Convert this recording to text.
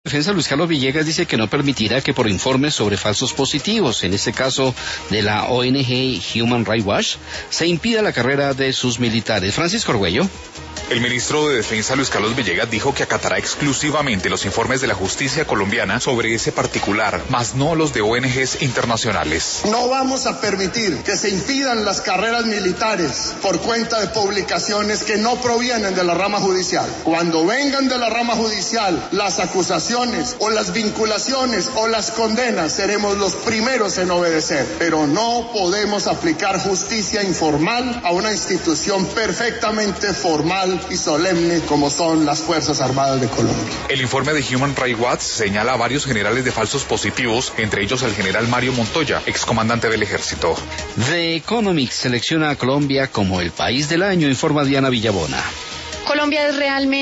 Defensa Luis Carlos Villegas dice que no permitirá que por informes sobre falsos positivos, en este caso de la ONG Human Rights Watch, se impida la carrera de sus militares. Francisco Argüello. El ministro de Defensa Luis Carlos Villegas dijo que acatará exclusivamente los informes de la justicia colombiana sobre ese particular, más no los de ONGs internacionales. No vamos a permitir que se impidan las carreras militares por cuenta de publicaciones que no provienen de la rama judicial. Cuando vengan de la rama judicial las acusaciones o las vinculaciones o las condenas, seremos los primeros en obedecer, pero no podemos aplicar justicia informal a una institución perfectamente formal y solemne como son las Fuerzas Armadas de Colombia. El informe de Human Rights Watch señala a varios generales de falsos positivos, entre ellos el general Mario Montoya, excomandante del ejército. The Economic selecciona a Colombia como el país del año, informa Diana Villabona. Colombia es realmente